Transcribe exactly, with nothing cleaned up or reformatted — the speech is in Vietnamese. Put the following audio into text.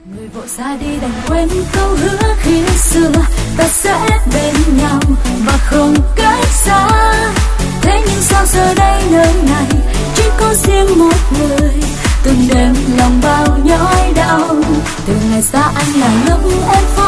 Người vội xa đi đành quên câu hứa khi xưa ta sẽ bên nhau và không cách xa. Thế nhưng sao giờ đây nơi này chỉ có riêng một người, từng đêm lòng bao nhói đau. Từ ngày xa anh là lúc em